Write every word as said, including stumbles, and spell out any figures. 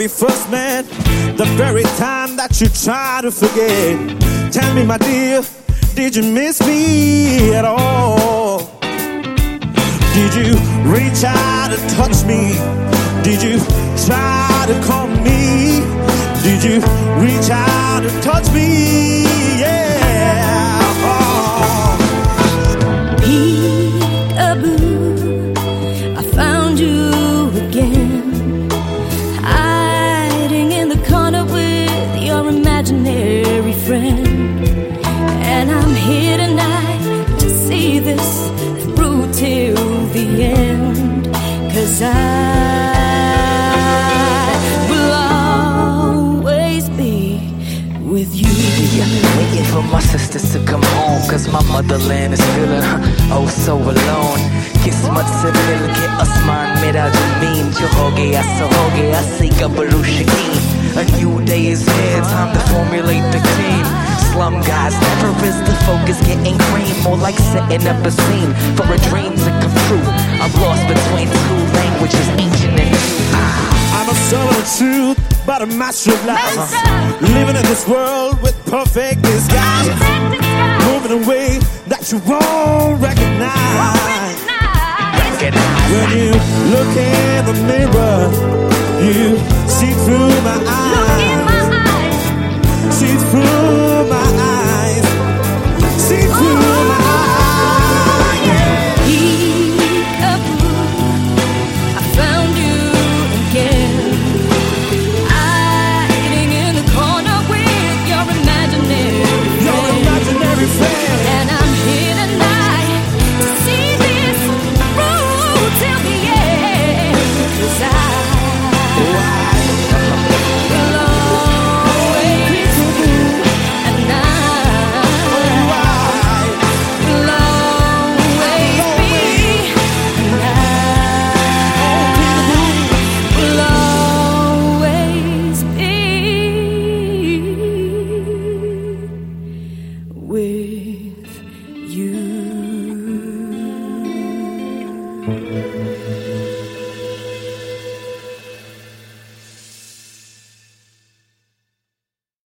we first met, the very time that you try to forget. Tell me, my dear, did you miss me at all? Did you reach out and touch me? Did you try to call me? Did you reach out and touch me? Yeah. Oh. Peek-a-boo, I found you again, hiding in the corner with your imaginary friend. And I'm here tonight to see this through till the end, 'cause I will always be with you. Yeah, waiting for my sisters to come home, 'cause my motherland is feeling oh so alone. किस्मत से मिल के आसमान मेरा ज़मीन जो हो गया सो हो गया सी गबरू शकीन. A new day is here, time to formulate the team. Slum guys, never is the focus getting cream. More like setting up a scene for a dream to come true. I'm lost between two languages, ancient and new. Ah. I'm a son of the truth, but a master of lies. Living in this world with perfect disguise. Moving away that you want.